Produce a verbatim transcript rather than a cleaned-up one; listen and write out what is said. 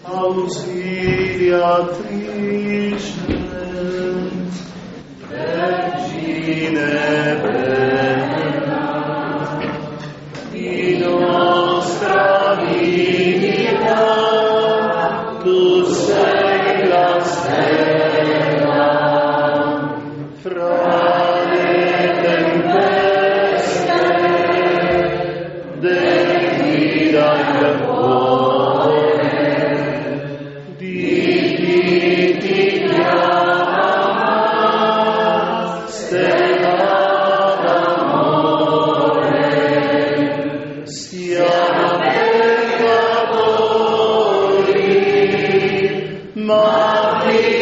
Auxilia triscens, Vergine bella, in nostra vita, tu sei la stella, fra le tempeste, devi dai il cuore, di chi ti chiama, stella d'amore, siamo peccatori, ma